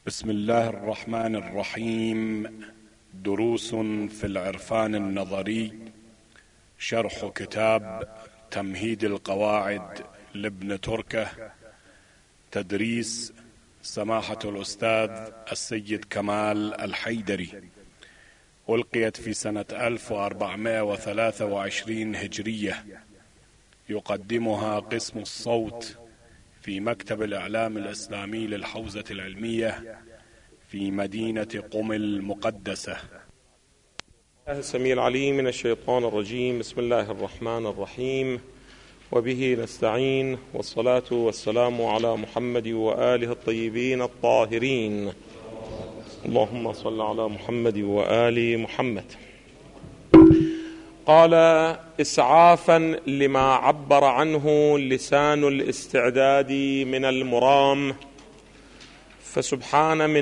بسم الله الرحمن الرحيم. دروس في العرفان النظري، شرح كتاب تمهيد القواعد لابن تركة، تدريس سماحة الأستاذ السيد كمال الحيدري. ألقيت في سنة 1423 هجرية. يقدمها قسم الصوت في مكتب الإعلام الإسلامي للحوزة العلمية في مدينة قم المقدسة. الله السميع العليم من الشيطان الرجيم. بسم الله الرحمن الرحيم، وبه نستعين، والصلاة والسلام على محمد وآله الطيبين الطاهرين. اللهم صل على محمد وآل محمد. قال: إسعافا لما عبر عنه لسان الاستعداد من المرام، فسبحانه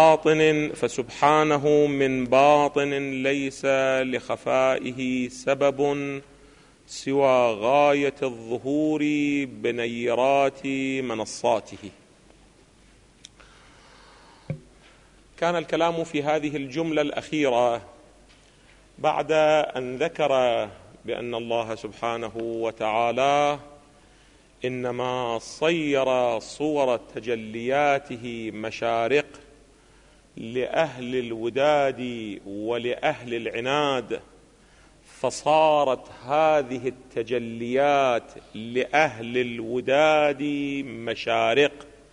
من باطن ليس لخفائه سبب سوى غاية الظهور بنيرات منصاته. كان الكلام في هذه الجملة الأخيرة بعد أن ذكر بأن الله سبحانه وتعالى إنما صير صور تجلياته مشارق لأهل الوداد ولأهل العناد، فصارت هذه التجليات لأهل الوداد مشارق،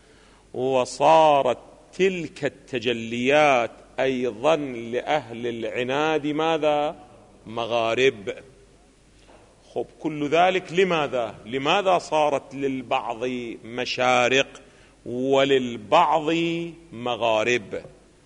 وصارت تلك التجليات أيضا لأهل العناد ماذا؟ مغارب. خب، كل ذلك لماذا صارت للبعض مشارق وللبعض مغارب؟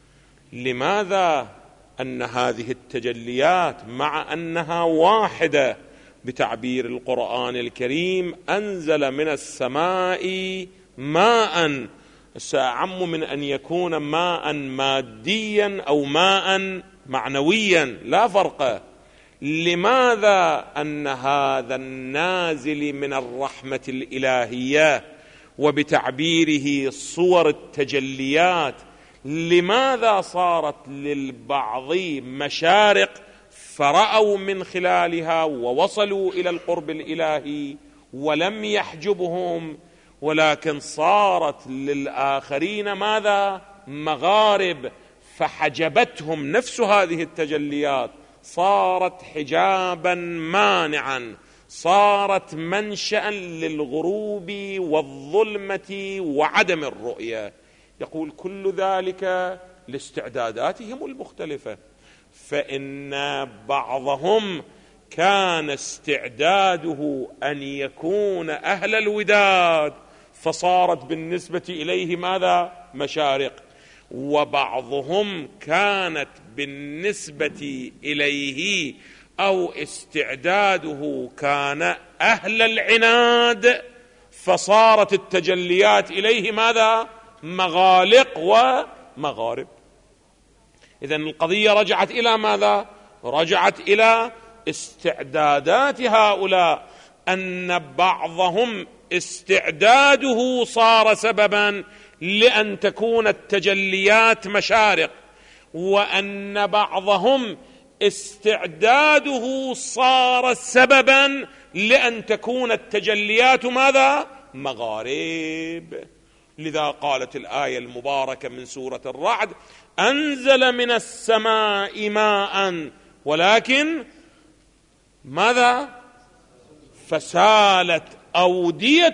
لماذا أن هذه التجليات مع أنها واحدة بتعبير القرآن الكريم أنزل من السماء ماء، سأعم من أن يكون ماء ماديا أو ماء معنويا، لا فرق. لماذا أن هذا النازل من الرحمة الإلهية وبتعبيره صور التجليات، لماذا صارت للبعض مشارق فرأوا من خلالها ووصلوا إلى القرب الإلهي ولم يحجبهم، ولكن صارت للآخرين ماذا؟ مغارب، فحجبتهم نفس هذه التجليات، صارت حجابا مانعا، صارت منشأ للغروب والظلمة وعدم الرؤية. يقول كل ذلك لاستعداداتهم المختلفة، فإن بعضهم كان استعداده أن يكون أهل الوداد، فصارت بالنسبة إليه ماذا؟ مشارق. وبعضهم كانت بالنسبة إليه أو استعداده كان أهل العناد، فصارت التجليات إليه ماذا؟ مغالق ومغارب. إذن القضية رجعت إلى ماذا؟ رجعت إلى استعدادات هؤلاء، أن بعضهم استعداده صار سببا لأن تكون التجليات مشارق، وأن بعضهم استعداده صار سببا لأن تكون التجليات ماذا؟ مغارب. لذا قالت الآية المباركة من سورة الرعد: أنزل من السماء ماء ولكن ماذا؟ فسالت أودية،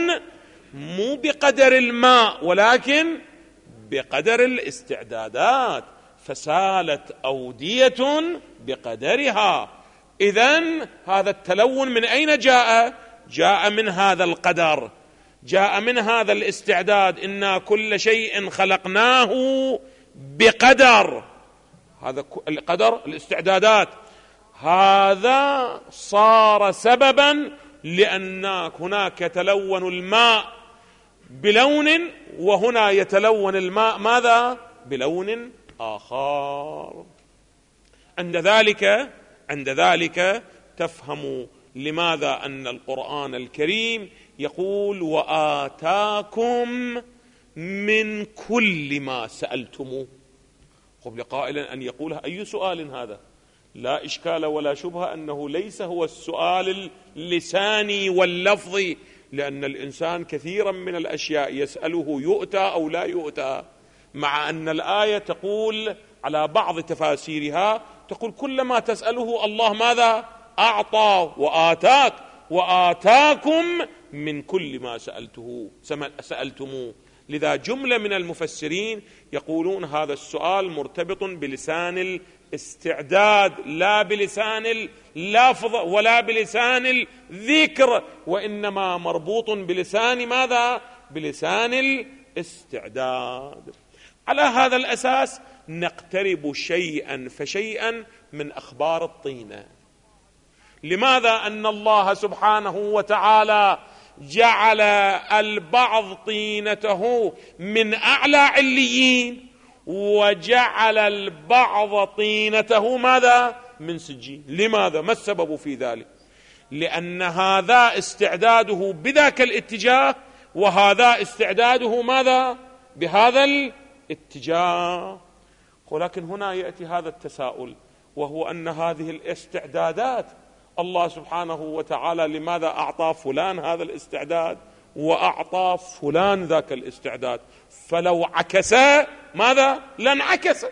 مو بقدر الماء ولكن بقدر الاستعدادات، فسالت أودية بقدرها. إذن هذا التلون من أين جاء؟ جاء من هذا القدر، جاء من هذا الاستعداد. إنا كل شيء خلقناه بقدر، هذا القدر الاستعدادات، هذا صار سببا لأن هناك يتلون الماء بلون، وهنا يتلون الماء ماذا؟ بلون آخر. عند ذلك تفهم لماذا أن القرآن الكريم يقول: وآتاكم من كل ما سألتموه. قبل قائل أن يقولها أي سؤال هذا؟ لا إشكال ولا شبهة أنه ليس هو السؤال اللساني واللفظي، لأن الإنسان كثيرا من الأشياء يسأله يؤتى أو لا يؤتى، مع أن الآية تقول على بعض تفاسيرها تقول كل ما تسأله الله ماذا؟ أعطى وآتاك وآتاكم من كل ما سألتموه. لذا جملة من المفسرين يقولون هذا السؤال مرتبط بلسان الاستعداد لا بلسان اللفظ ولا بلسان الذكر، وإنما مربوط بلسان ماذا؟ بلسان الاستعداد. على هذا الأساس نقترب شيئا فشيئا من أخبار الطينة. لماذا؟ أن الله سبحانه وتعالى جعل البعض طينته من أعلى عليين، وجعل البعض طينته ماذا؟ من سجين. لماذا؟ ما السبب في ذلك؟ لأن هذا استعداده بذاك الاتجاه، وهذا استعداده ماذا؟ بهذا الاتجاه. ولكن هنا يأتي هذا التساؤل، وهو أن هذه الاستعدادات الله سبحانه وتعالى لماذا أعطى فلان هذا الاستعداد وأعطى فلان ذاك الاستعداد؟ فلو عكس ماذا؟ لانعكس.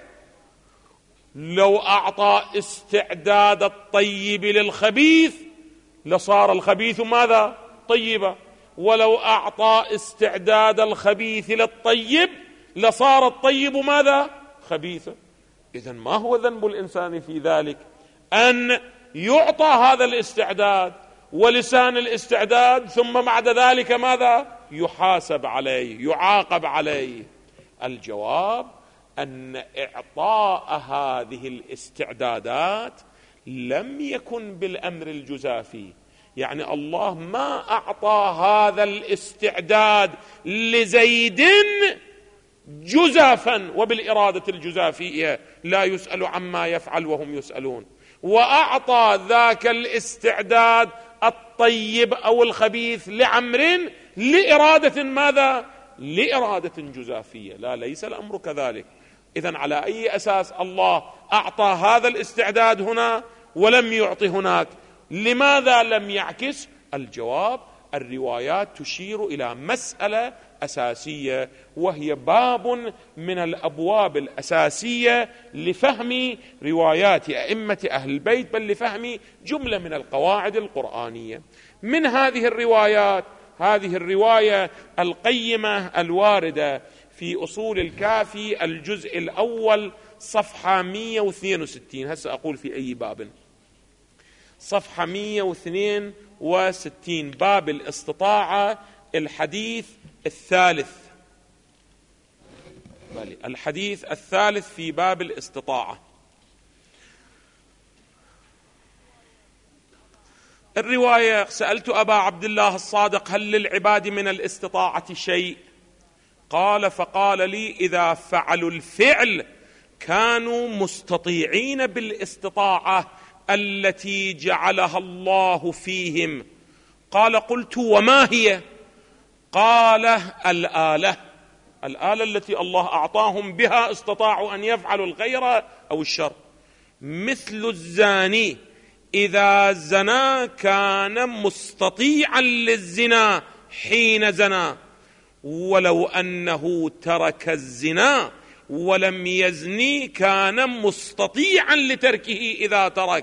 لو أعطى استعداد الطيب للخبيث لصار الخبيث ماذا؟ طيبا، ولو أعطى استعداد الخبيث للطيب لصار الطيب ماذا؟ خبيثا. إذن ما هو ذنب الإنسان في ذلك؟ أن يعطى هذا الاستعداد ولسان الاستعداد، ثم بعد ذلك ماذا؟ يحاسب عليه، يعاقب عليه. الجواب أن إعطاء هذه الاستعدادات لم يكن بالأمر الجزافي، يعني الله ما أعطى هذا الاستعداد لزيد جزافا وبالإرادة الجزافية، لا يسأل عما يفعل وهم يسألون، وأعطى ذاك الاستعداد الطيب أو الخبيث لعمر لإرادة ماذا؟ لإرادة جزافية. لا، ليس الأمر كذلك. إذن على أي أساس الله أعطى هذا الاستعداد هنا ولم يعطي هناك؟ لماذا لم يعكس؟ الجواب الروايات تشير إلى مسألة أساسية، وهي باب من الأبواب الأساسية لفهم روايات أئمة أهل البيت، بل لفهم جملة من القواعد القرآنية. من هذه الروايات هذه الرواية القيمة الواردة في أصول الكافي الجزء الأول صفحة 162. هسه أقول في أي باب؟ صفحة 162، باب الاستطاعة، الحديث الثالث. الحديث الثالث في باب الاستطاعة. الرواية: سألت أبا عبد الله الصادق هل للعباد من الاستطاعة شيء؟ فقال لي: إذا فعلوا الفعل كانوا مستطيعين بالاستطاعة التي جعلها الله فيهم. قلت: وما هي؟ قال: الآلة التي الله أعطاهم بها استطاعوا أن يفعلوا الخير أو الشر. مثل الزاني إذا زنى كان مستطيعا للزنا حين زنى، ولو أنه ترك الزنا ولم يزني كان مستطيعا لتركه إذا ترك.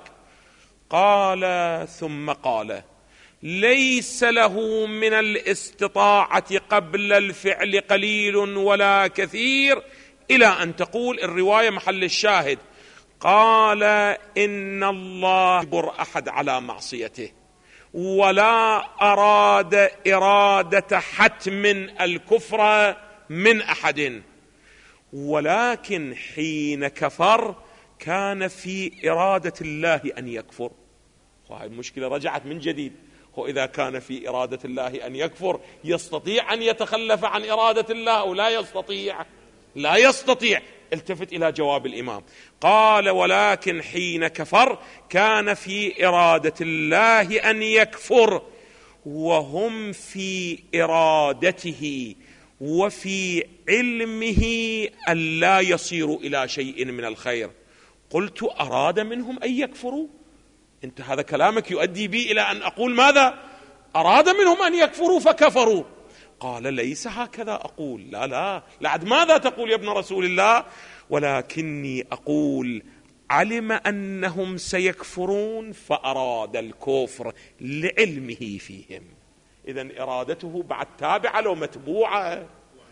ثم قال: ليس له من الاستطاعة قبل الفعل قليل ولا كثير، إلى أن تقول الرواية محل الشاهد. قال: إن الله يجبر أحد على معصيته، ولا أراد إرادة حتم الكفر من أحد، ولكن حين كفر كان في إرادة الله أن يكفر. وهذه المشكلة رجعت من جديد. وإذا كان في إرادة الله أن يكفر يستطيع أن يتخلف عن إرادة الله أو لا يستطيع؟ لا يستطيع. التفت إلى جواب الإمام. قال: ولكن حين كفر كان في إرادة الله أن يكفر، وهم في إرادته وفي علمه أن لا يصيروا إلى شيء من الخير. قلت أراد منهم أن يكفروا؟ أنت هذا كلامك يؤدي بي إلى أن أقول ماذا؟ أراد منهم أن يكفروا فكفروا. قال ليس هكذا أقول. لا لعد ماذا تقول يا ابن رسول الله؟ ولكني أقول علم أنهم سيكفرون فأراد الكفر لعلمه فيهم. إذن إرادته بعد تابعة لو متبوعة؟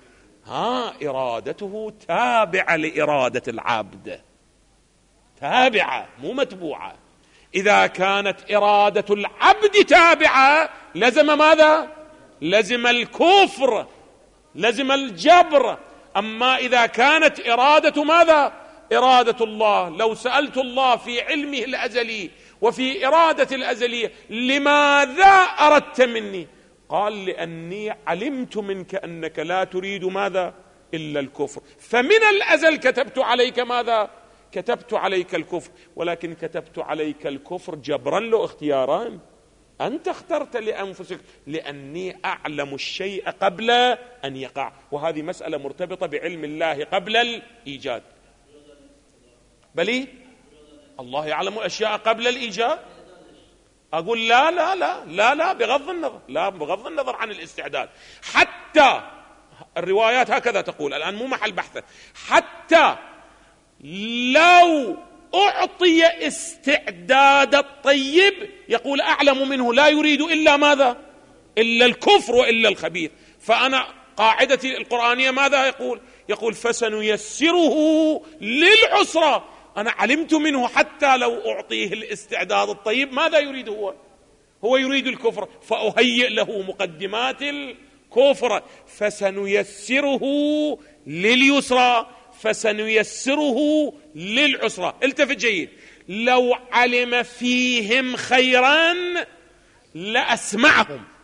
إرادته تابعة لإرادة العبد، تابعة مو متبوعة. إذا كانت إرادة العبد تابعة لزم ماذا؟ لزم الكفر، لزم الجبر. أما إذا كانت إرادة ماذا؟ إرادة الله. لو سألت الله في علمه الأزلي وفي إرادة الأزلية لماذا أردت مني؟ قال لأني علمت منك أنك لا تريد ماذا؟ إلا الكفر، فمن الأزل كتبت عليك ماذا؟ كتبت عليك الكفر. ولكن كتبت عليك الكفر جبرا له اختياران، أنت اخترت لأنفسك، لأني أعلم الشيء قبل أن يقع. وهذه مسألة مرتبطة بعلم الله قبل الإيجاد. بلي الله يعلم الأشياء قبل الإيجاد. أقول لا لا لا لا لا بغض النظر، لا بغض النظر عن الاستعداد. حتى الروايات هكذا تقول، الآن مو محل بحثه، حتى لو أعطي استعداد الطيب يقول أعلم منه لا يريد إلا ماذا؟ إلا الكفر وإلا الخبيث. فأنا قاعدتي القرآنية ماذا يقول؟ يقول فسنيسره للعسرى. أنا علمت منه حتى لو أعطيه الاستعداد الطيب ماذا يريد هو؟ هو يريد الكفر، فأهيئ له مقدمات الكفر. فسنيسره لليسرى فسنيسره للعسرى. التفت جيد، لو علم فيهم خيرا لأسمعهم.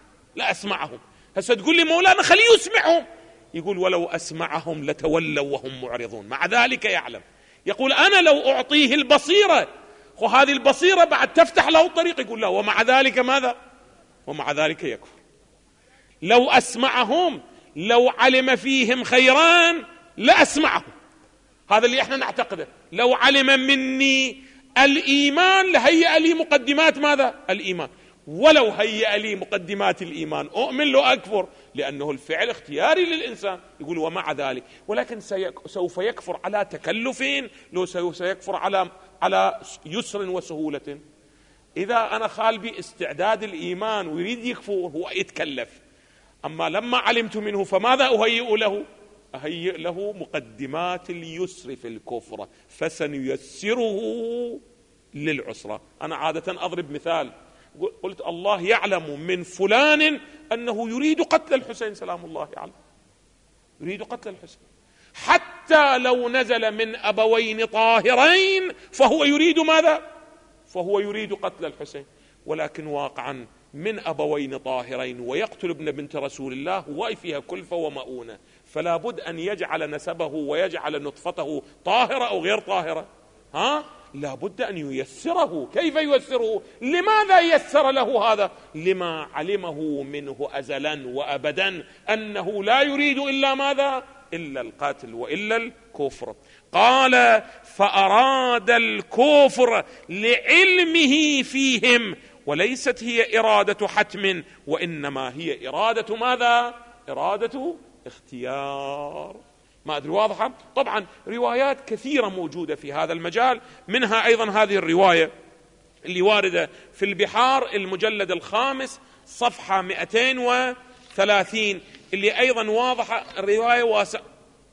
هسه تقول لي مولانا خليه يسمعهم، يقول ولو أسمعهم لتولوا وهم معرضون، مع ذلك يعلم. يقول أنا لو أعطيه البصيرة، وهذه البصيرة بعد تفتح له الطريق، يقول لا ومع ذلك ماذا؟ ومع ذلك يكفر. لو أسمعهم، لو علم فيهم خيران لأسمعهم، هذا اللي احنا نعتقده. لو علم مني الإيمان لهيئ لي مقدمات ماذا؟ الإيمان. ولو هيئ لي مقدمات الإيمان أؤمن لو أكفر، لأنه الفعل اختياري للإنسان. يقول ومع ذلك، ولكن سوف يكفر على تكلف، لو سيكفر على يسر وسهولة. إذا أنا خالبي استعداد الإيمان ويريد يكفر هو يتكلف. أما لما علمت منه فماذا أهيئ له؟ أهيئ له مقدمات اليسر في الكفر، فسنيسره للعسرة. أنا عادة أضرب مثال، قلت الله يعلم من فلان أنه يريد قتل الحسين سلام الله عليه، يريد قتل الحسين، حتى لو نزل من أبوين طاهرين فهو يريد ماذا؟ فهو يريد قتل الحسين. ولكن واقعا من أبوين طاهرين ويقتل ابن بنت رسول الله هو فيها كلفة ومؤونة، فلا بد أن يجعل نسبه ويجعل نطفته طاهرة أو غير طاهرة. لا بد أن ييسره. كيف ييسره؟ لماذا ييسر له هذا؟ لما علمه منه أزلا وأبدا أنه لا يريد إلا ماذا؟ إلا القتل وإلا الكفر. قال فأراد الكفر لعلمه فيهم، وليست هي إرادة حتم، وإنما هي إرادة ماذا؟ إرادة اختيار. ما أدري واضحة؟ طبعا روايات كثيرة موجودة في هذا المجال، منها أيضا هذه الرواية اللي واردة في البحار المجلد 5 صفحة 230 اللي أيضا واضحة. الرواية واسعة،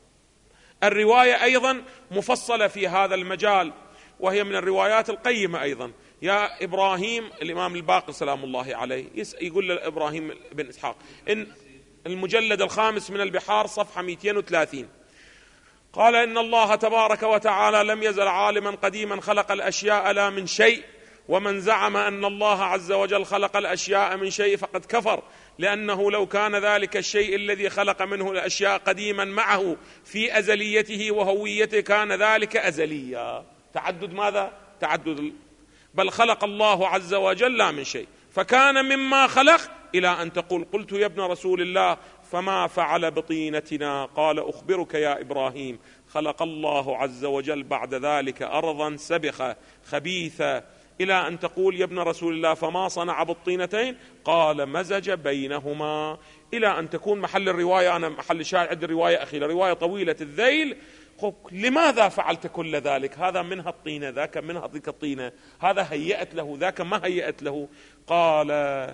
الرواية أيضا مفصلة في هذا المجال، وهي من الروايات القيمة أيضا. يا إبراهيم، الإمام الباقر سلام الله عليه يقول لإبراهيم بن إسحاق إن المجلد 5 من البحار صفحة 230 قال إن الله تبارك وتعالى لم يزل عالما قديما خلق الأشياء لا من شيء، ومن زعم أن الله عز وجل خلق الأشياء من شيء فقد كفر، لأنه لو كان ذلك الشيء الذي خلق منه الأشياء قديما معه في أزليته وهويته كان ذلك أزليا. تعدد ماذا؟ تعدد. بل خلق الله عز وجل لا من شيء، فكان مما خلق إلى أن تقول قلت يا ابن رسول الله فما فعل بطينتنا؟ قال أخبرك يا إبراهيم، خلق الله عز وجل بعد ذلك أرضا سبخة خبيثة، إلى أن تقول يا ابن رسول الله فما صنع بالطينتين؟ قال مزج بينهما، إلى أن تكون محل الرواية، أنا محل الشاهد عندي الرواية أخي رواية طويلة الذيل، لماذا فعلت كل ذلك؟ هذا منها الطينة، ذاك منها ذيك الطينة، هذا هيأت له ذاك ما هيأت له. قال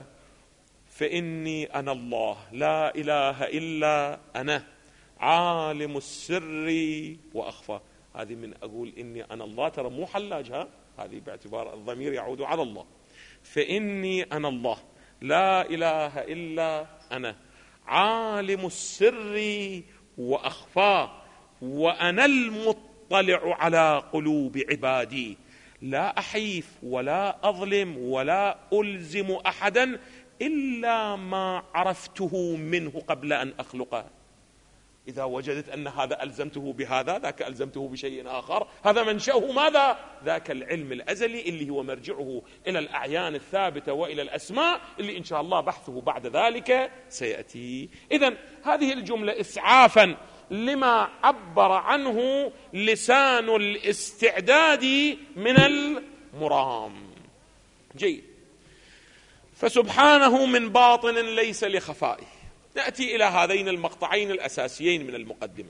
فإني أنا الله لا إله إلا أنا عالم السر وأخفى. هذه من أقول إني أنا الله، ترى مو حلاج، هذه باعتبار الضمير يعود على الله. فإني أنا الله لا إله إلا أنا عالم السر وأخفى وأنا المطلع على قلوب عبادي، لا أحيف ولا أظلم ولا ألزم أحدا إلا ما عرفته منه قبل أن أخلقه. إذا وجدت أن هذا ألزمته بهذا، ذاك ألزمته بشيء آخر، هذا منشأه ماذا؟ ذاك العلم الأزلي اللي هو مرجعه إلى الأعيان الثابتة وإلى الأسماء اللي إن شاء الله بحثه بعد ذلك سيأتي. إذن هذه الجملة إسعافا لما عبر عنه لسان الاستعداد من المرام. جيد. فسبحانه من باطن ليس لخفائه. نأتي إلى هذين المقطعين الأساسيين من المقدمة.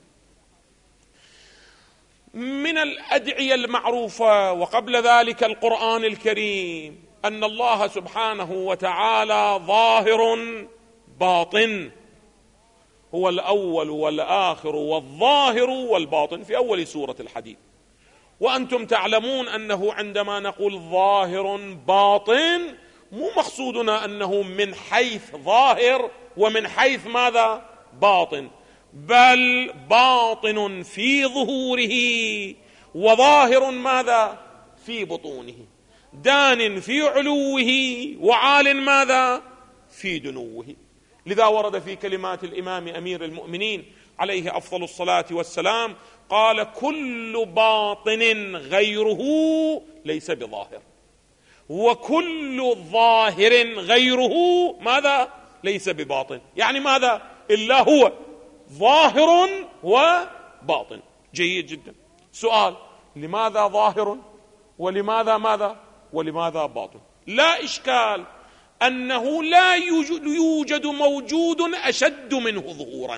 من الأدعية المعروفة وقبل ذلك القرآن الكريم أن الله سبحانه وتعالى ظاهر باطن، هو الأول والآخر والظاهر والباطن في أول سورة الحديد. وأنتم تعلمون أنه عندما نقول ظاهر باطن مو مقصودنا أنه من حيث ظاهر ومن حيث ماذا؟ باطن، بل باطن في ظهوره وظاهر ماذا؟ في بطونه، دان في علوه وعال ماذا؟ في دنوه. لذا ورد في كلمات الإمام أمير المؤمنين عليه أفضل الصلاة والسلام قال كل باطن غيره ليس بظاهر، وكل ظاهر غيره ماذا؟ ليس بباطن. يعني ماذا؟ إلا هو ظاهر وباطن. جيد جدا. سؤال: لماذا ظاهر ولماذا ماذا ولماذا باطن؟ لا إشكال أنه لا يوجد موجود أشد منه ظهورا،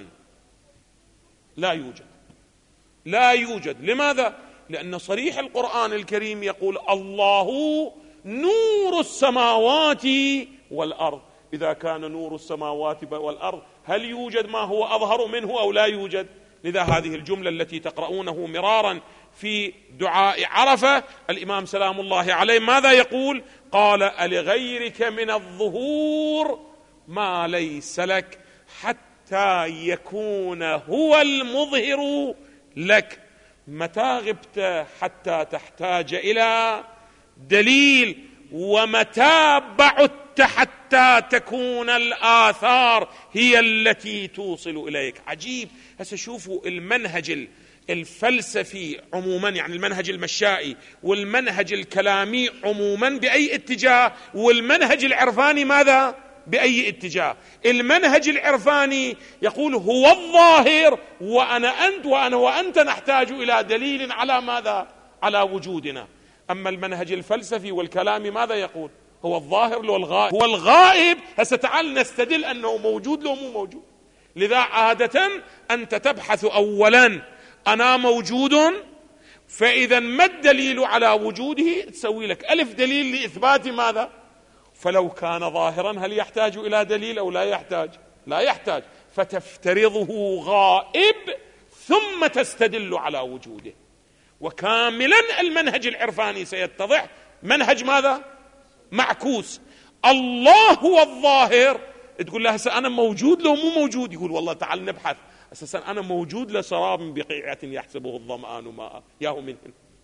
لا يوجد. لماذا؟ لأن صريح القرآن الكريم يقول الله نور السماوات والأرض. إذا كان نور السماوات والأرض هل يوجد ما هو أظهر منه أو لا يوجد؟ لذا هذه الجملة التي تقرؤونه مرارا في دعاء عرفة الإمام سلام الله عليه ماذا يقول؟ قال ألغيرك من الظهور ما ليس لك حتى يكون هو المظهر لك. متى غبت حتى تحتاج إلى دليل، ومتى بعدت حتى تكون الآثار هي التي توصل إليك. عجيب. هسه شوفوا المنهج الفلسفي عموما، يعني المنهج المشائي والمنهج الكلامي عموما بأي اتجاه، والمنهج العرفاني ماذا؟ بأي اتجاه. المنهج العرفاني يقول هو الظاهر وأنا أنت وأنا وأنت نحتاج إلى دليل على ماذا؟ على وجودنا. أما المنهج الفلسفي والكلامي ماذا يقول؟ هو الظاهر لو الغائب، هو الغائب. هسه تعال نستدل أنه موجود لو مو موجود. لذا عادة أنت تبحث أولا أنا موجود، فإذا ما الدليل على وجوده تسوي لك ألف دليل لإثبات ماذا؟ فلو كان ظاهرا هل يحتاج إلى دليل أو لا يحتاج؟ لا يحتاج. فتفترضه غائب ثم تستدل على وجوده. وكاملا المنهج العرفاني سيتضح منهج ماذا؟ معكوس. الله هو الظاهر، تقول له هسه أنا موجود لو مو موجود؟ يقول والله تعال نبحث. أساسا أنا موجود لسراب بقيعة يحسبه الظمآن ماء ياهو منهن.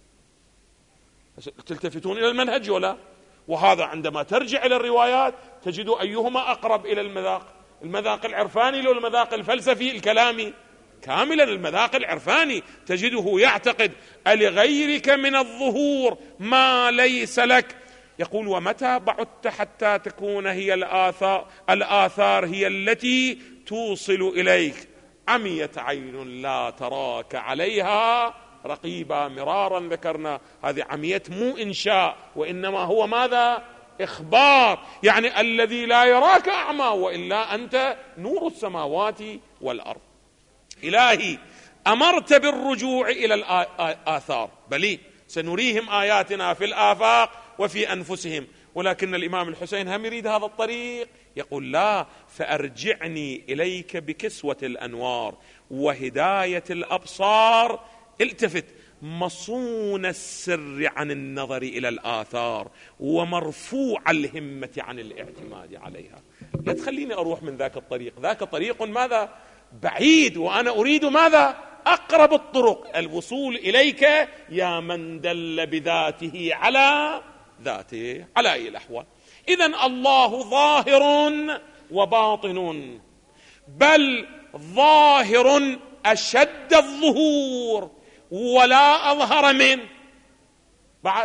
تلتفتون إلى المنهج ولا؟ وهذا عندما ترجع إلى الروايات تجد أيهما أقرب إلى المذاق العرفاني لو المذاق الفلسفي الكلامي. كاملا المذاق العرفاني تجده يعتقد ألغيرك من الظهور ما ليس لك، يقول ومتى بعدت حتى تكون هي الآثار هي التي توصل إليك. عميت عين لا تراك عليها رقيبا. مرارا ذكرنا هذه عميت مو إنشاء، وإنما هو ماذا؟ إخبار. يعني الذي لا يراك أعمى، وإلا أنت نور السماوات والأرض. إلهي أمرت بالرجوع إلى الآثار، بلي سنريهم آياتنا في الآفاق وفي أنفسهم. ولكن الإمام الحسين هم يريد هذا الطريق، يقول لا، فأرجعني إليك بكسوة الأنوار وهداية الأبصار. التفت، مصون السر عن النظر إلى الآثار ومرفوع الهمة عن الاعتماد عليها. لا تخليني أروح من ذاك الطريق، ذاك طريق ماذا؟ بعيد، وأنا أريد ماذا؟ أقرب الطرق الوصول إليك يا من دل بذاته على ذاته على أي الأحوال. إذن الله ظاهر وباطن، بل ظاهر أشد الظهور ولا أظهر منه بعد،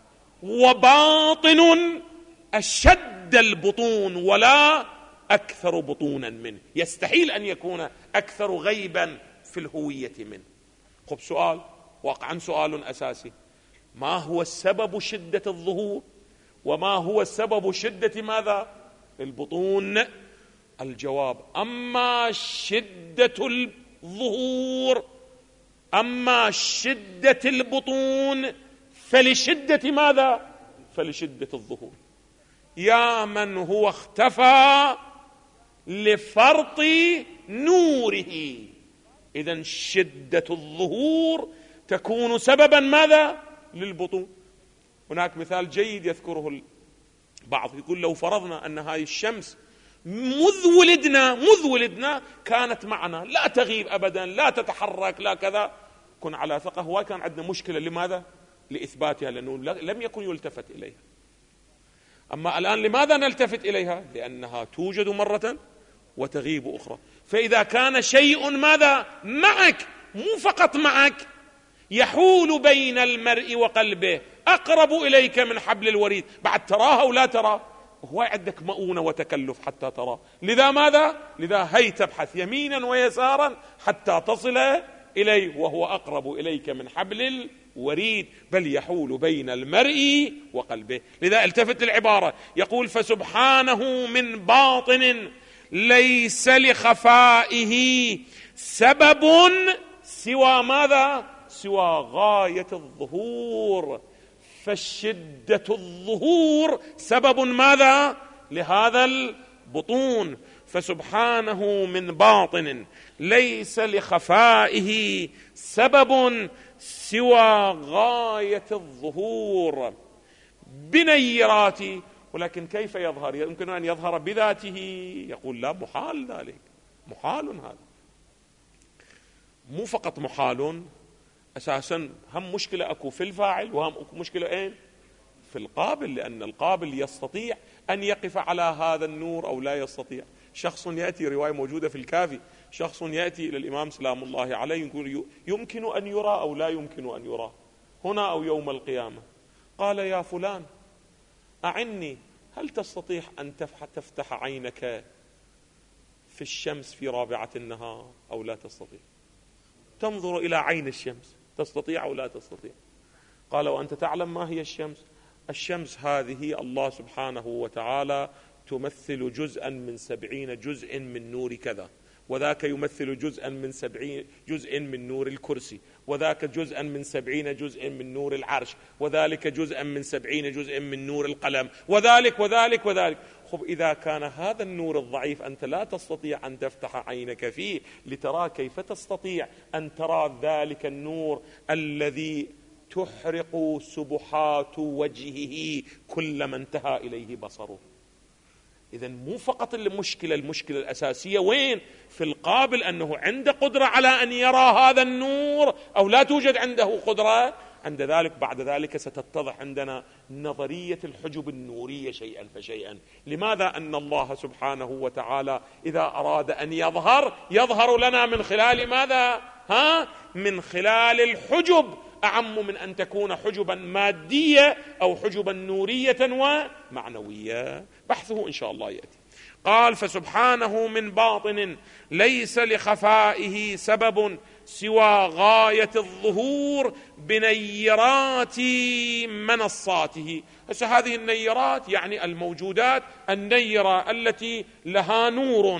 وباطن أشد البطون ولا أكثر بطونا منه. يستحيل أن يكون أكثر غيبا في الهوية منه. خب سؤال، واقعا سؤال أساسي، ما هو السبب شدة الظهور وما هو السبب شدة ماذا؟ البطون. الجواب أما شدة الظهور، أما شدة البطون فلشدة ماذا؟ فلشدة الظهور. يا من هو اختفى لفرط نوره. إذن شدة الظهور تكون سببا ماذا؟ للبطون. هناك مثال جيد يذكره البعض، يقول لو فرضنا أن هذه الشمس مذ ولدنا كانت معنا، لا تغيب أبدا، لا تتحرك، لا كذا، كن على ثقة. هو كان عندنا مشكلة، لماذا؟ لإثباتها، لأنه لم يكن يلتفت إليها. أما الآن لماذا نلتفت إليها؟ لأنها توجد مرة وتغيب أخرى. فإذا كان شيء ماذا؟ معك، مو فقط معك، يحول بين المرء وقلبه، أقرب إليك من حبل الوريد، بعد تراها ولا ترى، هو عندك مؤونة وتكلف حتى ترى. لذا ماذا؟ لذا هي تبحث يمينا ويسارا حتى تصل إليه، وهو أقرب إليك من حبل الوريد، بل يحول بين المرء وقلبه. لذا التفت العبارة، يقول فسبحانه من باطن ليس لخفائه سبب سوى ماذا؟ سوى غاية الظهور. فالشدة الظهور سبب ماذا؟ لهذا البطون. فسبحانه من باطن ليس لخفائه سبب سوى غاية الظهور بنيراته. ولكن كيف يظهر؟ يمكن أن يظهر بذاته؟ يقول لا، محال ذلك، محال. هذا مو فقط محال، أساسا هم مشكلة أكو في الفاعل، وهم أكو مشكلة أين؟ في القابل، لأن القابل يستطيع أن يقف على هذا النور أو لا يستطيع. شخص يأتي، رواية موجودة في الكافي، شخص يأتي إلى الإمام سلام الله عليه يقول يمكن أن يرى أو لا يمكن أن يرى هنا أو يوم القيامة. قال يا فلان أعني، هل تستطيع أن تفتح عينك في الشمس في رابعة النهار أو لا تستطيع؟ تنظر إلى عين الشمس، تستطيع أو لا تستطيع؟ قال وأنت تعلم ما هي الشمس؟ الشمس هذه الله سبحانه وتعالى تمثل جزءا من 70 جزء من نور كذا، وذاك يمثل جزءا من 70 جزء من نور الكرسي، وذاك جزءا من 70 جزء من نور العرش، وذلك جزءا من 70 جزء من نور القلم، وذلك وذلك وذلك. خب إذا كان هذا النور الضعيف أنت لا تستطيع أن تفتح عينك فيه لترى، كيف تستطيع أن ترى ذلك النور الذي تحرق سبحات وجهه كلما انتهى إليه بصره؟ إذن مو فقط المشكلة الأساسية وين؟ في القابل، أنه عنده قدرة على أن يرى هذا النور أو لا توجد عنده قدرة. عند ذلك بعد ذلك ستتضح عندنا نظرية الحجب النورية شيئا فشيئا. لماذا؟ أن الله سبحانه وتعالى إذا أراد أن يظهر لنا من خلال ماذا؟ من خلال الحجب أعم من أن تكون حجبا مادية أو حجبا نورية ومعنوية. بحثه إن شاء الله يأتي. قال: فسبحانه من باطن ليس لخفائه سبب سوى غاية الظهور بنيرات منصاته. هذه النيرات يعني الموجودات، النيرة التي لها نور.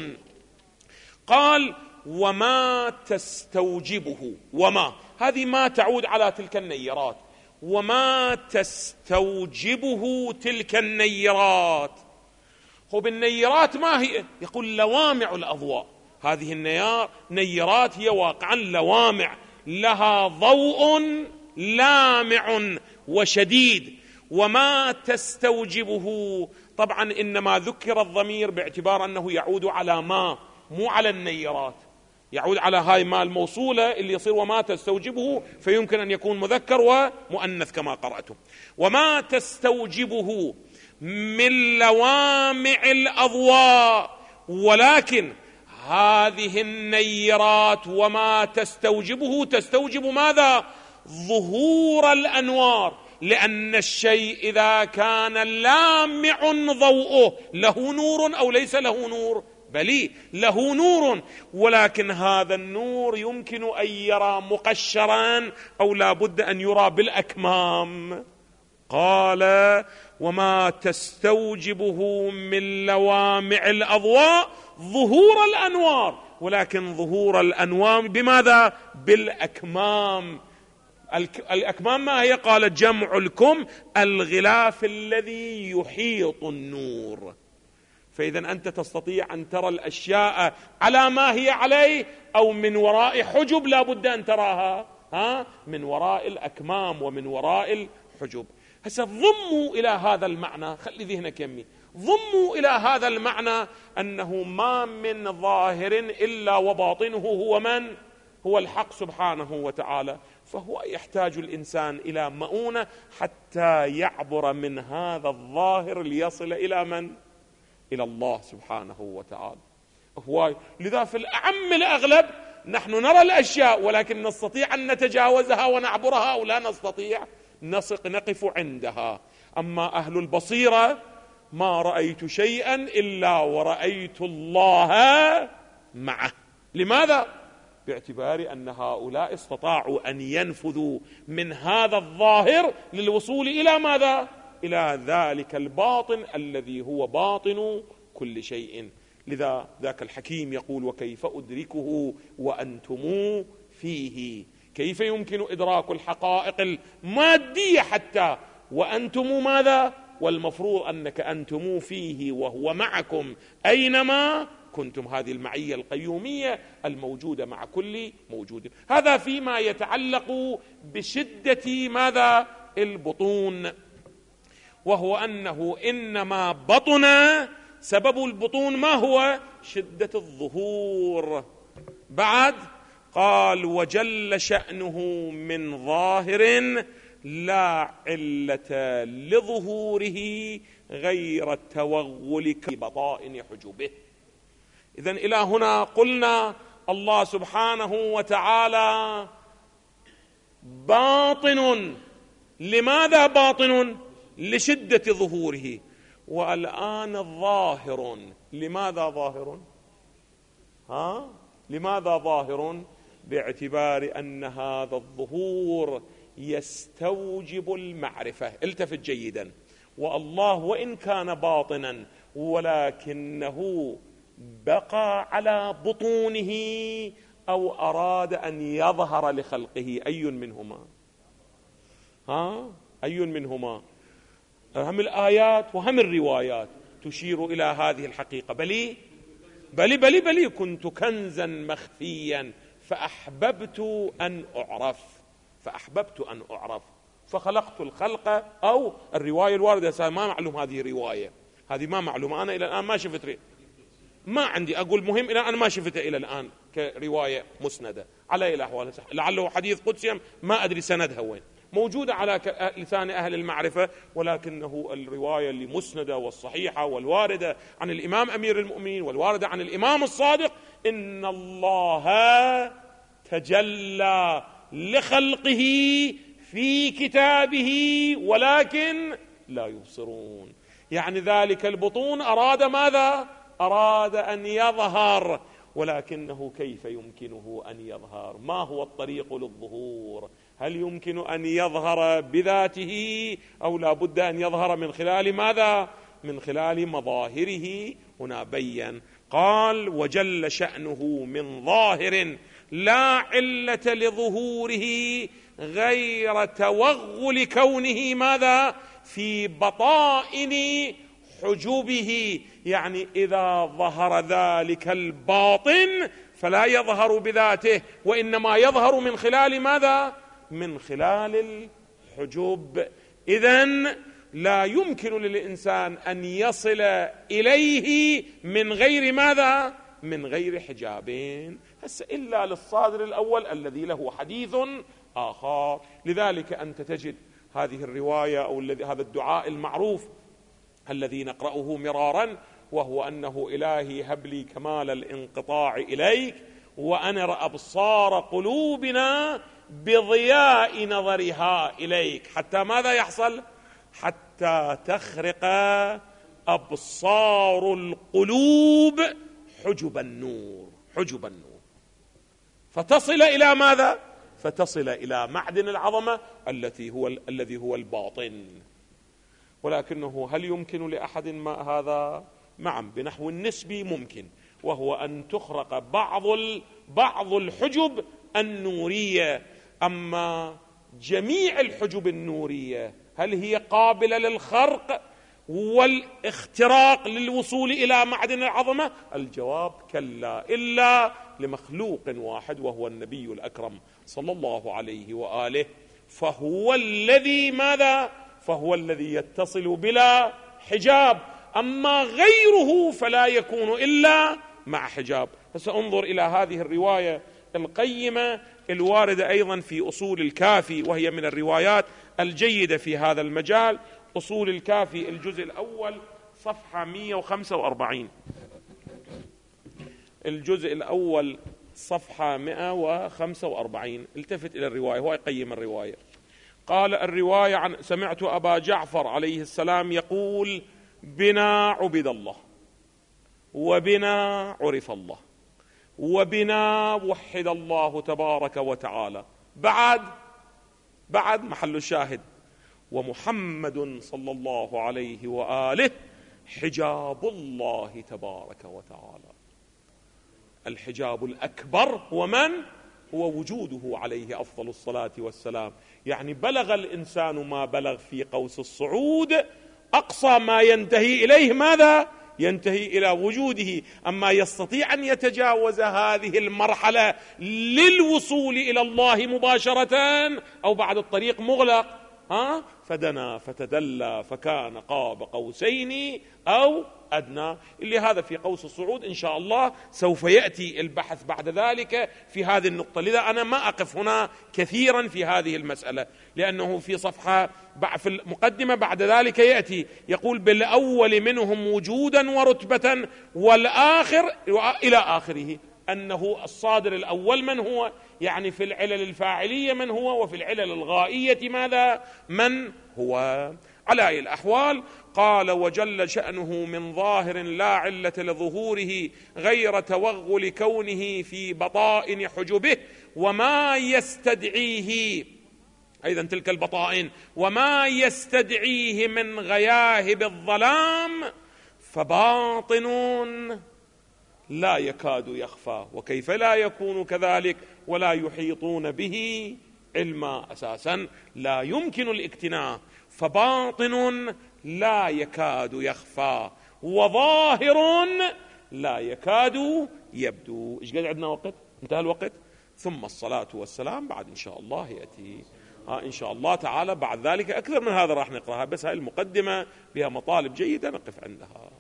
قال: وما تستوجبه، وما هذه ما تعود على تلك النيرات، وما تستوجبه تلك النيرات. النيرات ما هي؟ يقول: لوامع الأضواء. هذه النيرات هي واقعا لوامع لها ضوء لامع وشديد. وما تستوجبه، طبعا إنما ذكر الضمير باعتبار أنه يعود على ما، مو على النيرات، يعود على هاي ما الموصولة اللي يصير وما تستوجبه، فيمكن أن يكون مذكر ومؤنث كما قرأتم. وما تستوجبه من لوامع الأضواء، ولكن هذه النيرات وما تستوجبه تستوجب ماذا؟ ظهور الأنوار، لأن الشيء إذا كان لامع ضوءه له نور أو ليس له نور؟ بل له نور، ولكن هذا النور يمكن أن يرى مقشرا أو لا بد أن يرى بالأكمام. قال: وما تستوجبه من لوامع الأضواء ظهور الأنوار، ولكن ظهور الأنوار بماذا؟ بالأكمام. الأكمام ما هي؟ قال: جمع الكم الغلاف الذي يحيط النور. فإذا أنت تستطيع أن ترى الأشياء على ما هي عليه، أو من وراء حجب لا بد أن تراها من وراء الأكمام ومن وراء الحجب. هسه ضموا إلى هذا المعنى، خلي ذهنك يمي، ضموا إلى هذا المعنى أنه ما من ظاهر إلا وباطنه هو من؟ هو الحق سبحانه وتعالى. فهو يحتاج الإنسان إلى مؤونة حتى يعبر من هذا الظاهر ليصل إلى من؟ إلى الله سبحانه وتعالى. لذا في الأعم الأغلب نحن نرى الأشياء، ولكن نستطيع أن نتجاوزها ونعبرها أو لا نستطيع؟ نقف عندها. أما أهل البصيرة: ما رأيت شيئا إلا ورأيت الله معه. لماذا؟ باعتبار أن هؤلاء استطاعوا أن ينفذوا من هذا الظاهر للوصول إلى ماذا؟ إلى ذلك الباطن الذي هو باطن كل شيء. لذا ذاك الحكيم يقول: وكيف أدركه وأنتم فيه؟ كيف يمكن إدراك الحقائق المادية حتى وأنتم ماذا؟ والمفروض أنك أنتم فيه وهو معكم أينما كنتم. هذه المعية القيومية الموجودة مع كل موجود. هذا فيما يتعلق بشدة ماذا؟ البطون، وهو أنه إنما بطن، سبب البطون ما هو؟ شدة الظهور. بعد قال: وجل شأنه من ظاهر لا علة لظهوره غير التوغل ببطائن حجبه. إذن إلى هنا قلنا الله سبحانه وتعالى باطن. لماذا باطن؟ لشدة ظهوره. والآن ظاهر. لماذا ظاهر؟ لماذا ظاهر؟ باعتبار أن هذا الظهور يستوجب المعرفة. التفت جيدا. والله وإن كان باطنا ولكنه بقى على بطونه أو أراد أن يظهر لخلقه. أي منهما؟ أي منهما؟ هم الآيات وهم الروايات تشير إلى هذه الحقيقة. بلي كنت كنزا مخفيا فأحببت أن أعرف فخلقت الخلق. أو الرواية الواردة ما معلوم هذه رواية، هذه ما معلوم، أنا إلى الآن ما شفت، ما عندي أقول مهم إلى أنا ما شفته إلى الآن كرواية مسندة على الأحوال. لعله حديث قدسي ما أدري سندها وين، موجودة على لسان أهل المعرفة، ولكنه الرواية اللي مسندة والصحيحة والواردة عن الإمام أمير المؤمنين والواردة عن الإمام الصادق: إن الله تجلى لخلقه في كتابه ولكن لا يبصرون. يعني ذلك البطون أراد ماذا؟ أراد أن يظهر، ولكنه كيف يمكنه أن يظهر؟ ما هو الطريق للظهور؟ هل يمكن أن يظهر بذاته أو لا بد أن يظهر من خلال ماذا؟ من خلال مظاهره. هنا بين قال وجل شأنه من ظاهر لا علة لظهوره غير توغل كونه ماذا؟ في بطائن حجبه. يعني إذا ظهر ذلك الباطن فلا يظهر بذاته، وإنما يظهر من خلال ماذا؟ من خلال الحجب. إذن لا يمكن للإنسان أن يصل إليه من غير ماذا؟ من غير حجابين، إلا للصادر الأول الذي له حديث آخر. لذلك أنت تجد هذه الرواية أو هذا الدعاء المعروف الذي نقرأه مرارا، وهو أنه إلهي هب لي كمال الانقطاع إليك وأنر أبصار قلوبنا بضياء نظرها إليك، حتى ماذا يحصل؟ حتى تخرق أبصار القلوب حجب النور، حجب النور، فتصل إلى ماذا؟ فتصل إلى معدن العظمة الذي هو الباطن. ولكنه هل يمكن لأحد ما هذا؟ نعم، بنحو النسبي ممكن، وهو أن تخرق بعض الحجب النورية. أما جميع الحجب النورية هل هي قابلة للخرق والاختراق للوصول إلى معدن العظمة؟ الجواب كلا، إلا لمخلوق واحد وهو النبي الأكرم صلى الله عليه وآله، فهو الذي ماذا؟ فهو الذي يتصل بلا حجاب، أما غيره فلا يكون إلا مع حجاب. فسأنظر إلى هذه الرواية القيمة الواردة أيضا في أصول الكافي، وهي من الروايات الجيدة في هذا المجال. أصول الكافي الجزء الأول صفحة 145، الجزء الأول صفحة 145. التفت إلى الرواية، هو يقيم الرواية. قال الرواية عن سمعت أبا جعفر عليه السلام يقول بنا عبد الله وبنا عرف الله وبنا وحد الله تبارك وتعالى، بعد محل الشاهد ومحمد صلى الله عليه وآله حجاب الله تبارك وتعالى. الحجاب الأكبر هو من؟ هو وجوده عليه أفضل الصلاة والسلام. يعني بلغ الإنسان ما بلغ في قوس الصعود، أقصى ما ينتهي إليه ماذا؟ ينتهي إلى وجوده. أما يستطيع أن يتجاوز هذه المرحلة للوصول إلى الله مباشرة أو بعد الطريق مغلق؟ فدنا فتدلى فكان قاب قوسين أو أدنى. اللي هذا في قوس الصعود. إن شاء الله سوف يأتي البحث بعد ذلك في هذه النقطة، لذا أنا ما أقف هنا كثيرا في هذه المسألة، لأنه في صفحة في المقدمة بعد ذلك يأتي يقول بالأول منهم وجودا ورتبة والآخر إلى آخره، أنه الصادر الأول من هو؟ يعني في العلل الفاعلية من هو، وفي العلل الغائية ماذا؟ من هو؟ على أي الأحوال قال وجل شأنه من ظاهر لا علة لظهوره غير توغل كونه في بطائن حجبه وما يستدعيه، أيضا تلك البطائن، وما يستدعيه من غياهب الظلام فباطن لا يكاد يخفى. وكيف لا يكون كذلك ولا يحيطون به علما؟ أساسا لا يمكن الاكتناء، فباطن لا يكاد يخفى وظاهر لا يكاد يبدو. إيش قد عندنا وقت؟ انتهى الوقت. ثم الصلاة والسلام بعد إن شاء الله يأتي إن شاء الله تعالى بعد ذلك أكثر من هذا راح نقرأها، بس هاي المقدمة بها مطالب جيدة نقف عندها.